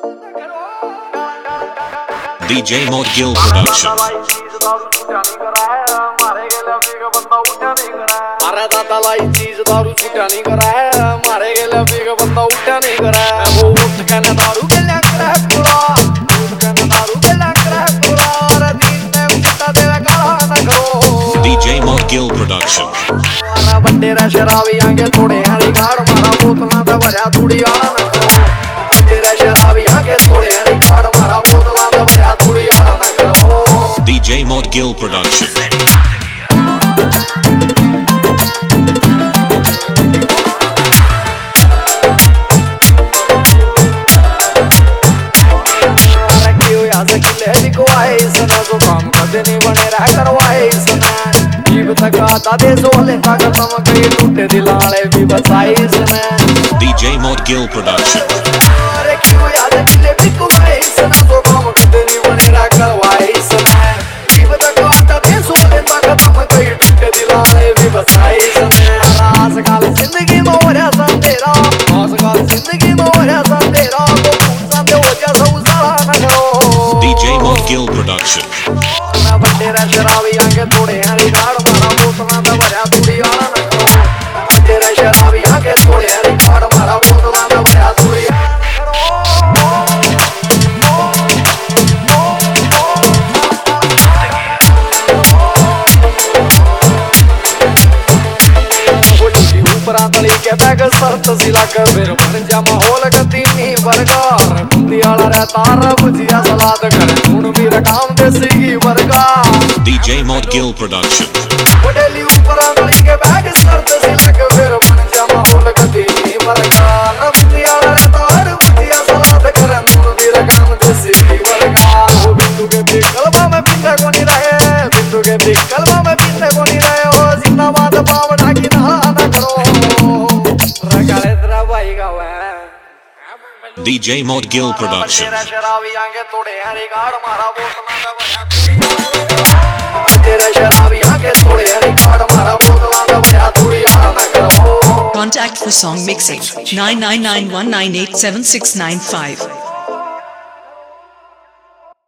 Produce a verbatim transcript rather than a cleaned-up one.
D J Mod Gill Production. मारे दादा लाई चीज दारू छूटा नहीं करा है, मारे गेले बिग बंदा उठा नहीं करा है। वो उठ के न दारू के लंग रहा पूरा, उठ के न दारू के लंग रहा पूरा। अरे दिन में उठा तेरा काला न करो। D J Mod Gill Production. मारा बंदे रे शराबी आगे थोड़े हरी गाड़, मारा बोतला दा भरा थोड़ी आना न करो। बंदे रे शराबी आगे थोड़े हरी गाड़, मारा बोतला दा भरा थोड़ी आना न करो। D J Mod Gill Production. काम कदे नहीं बने रह करवाए इसने, जीव तक आता दे सोले तक तम कई टूटे दिलाले भी बचाए इसने। D J Mod Gill Production. अरे क्यों याद किले भी कुमाए इसने, तो काम कदे नहीं बने रह करवाए इसने, जीव तक आता दे सोले तक तम कई टूटे दिलाले भी बचाए इसने। आजकल जिंदगी में हो रहा संदेरा, आजकल जिंदगी में हो रहा संदेरा, तो पूछा दे हो जा सब सारा न करो। D J Mod Gill Production. बंदे रे शराबी आगे थोड़े हरी गाड़, मारा बोतला दा भरा थोड़ी आना न करो। बंदे रे शराबी आगे थोड़े हरी गाड़, मारा बोतला दा भरा थोड़ी आना न करो। ऊपरा तली के बैग शर्त सी लग, फिर बन जा माहौल गति नहीं बरगार। बुंदी आला रहता रे बुझिया सलाद कर, खून भी रकाम देसी की बरगा। D J Mod Gill Production. डेली ऊपरा तली के बैग शर्त सी लग, फिर बन जा माहौल गति नहीं बरगार। बुंदी आला रहता रे बुझिया सलाद कर, खून भी रकाम देसी की बरगा। वो बिंदु के भी कलमा में पीते को नहीं रहे, बिंदु के भी कलमा में पीते को नहीं रहे। ओ जिंदाबाद पावना की ना न करो, रगड़े तेरा भाई का है। D J Mod Gill Production. शराबी आगे थोड़े हरी गाड़, मारा बोतला दा भरा तेरे शराबी आगे थोड़े हरी गाड़, मारा बोतला दा भरा थोड़ी आना न करो। Contact for song mixing nine nine nine one nine eight seven six nine five.